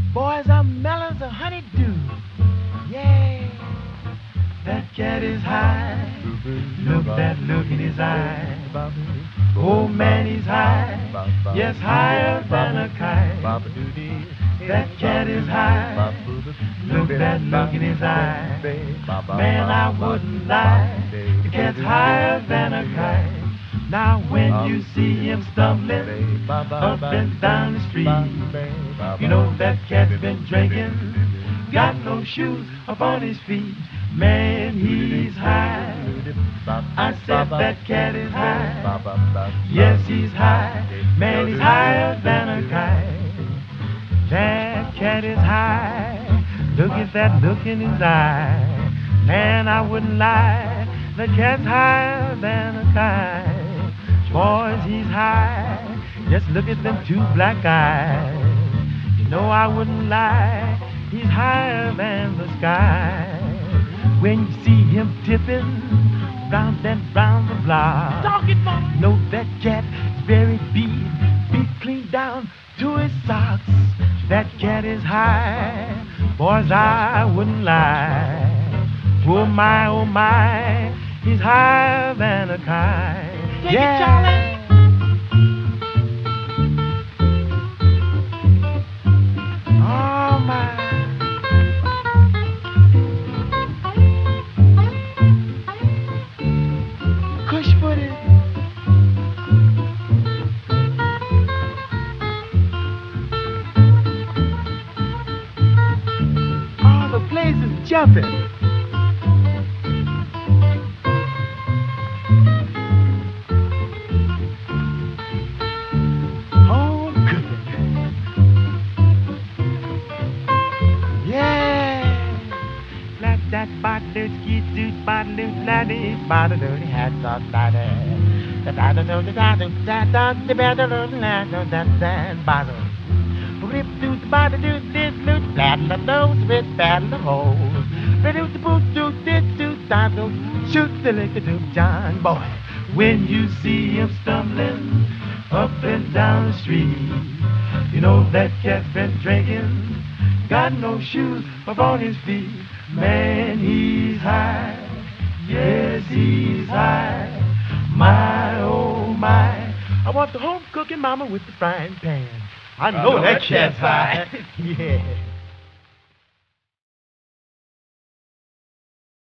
Boys are mellow as a honeydew. Yeah, that cat is high. Look that look in his eye. Oh man, he's high. Yes, higher than a kite. That cat is high. Look that look in his eye. Man, I wouldn't lie. The cat's higher than a kite. Now when you see him stumbling up and down the street, you know that cat's been drinking, got no shoes upon his feet. Man, he's high. I said that cat is high. Yes, he's high. Man, he's higher than a kite. That cat is high. Look at that look in his eye. Man, I wouldn't lie. The cat's higher than a kite. Boys, he's high. Just look at them two black eyes. You know I wouldn't lie. He's higher than the sky. When you see him tipping round and round the block, know that cat is very beat, beat clean down to his socks. That cat is high. Boys, I wouldn't lie. Oh my, he's higher than a kite. Take it, Charlie. Oh my. Cush footed. Oh, the place is jumping. That body, ski do body, laddie, body, dirty hat, dot, laddie. The body, the body, that, the body, that, body. Rip do the body, do this, loot, battle of those with battle of hoes. Ready to boot, do this, do that, shoot the liquor, do John boy. When you see him stumbling up and down the street, you know that cat's been drinking, got no shoes upon his feet. Man, he's high. Yes, he's high. My, oh my. I want the home cooking mama with the frying pan. I know that cat's high. Yeah.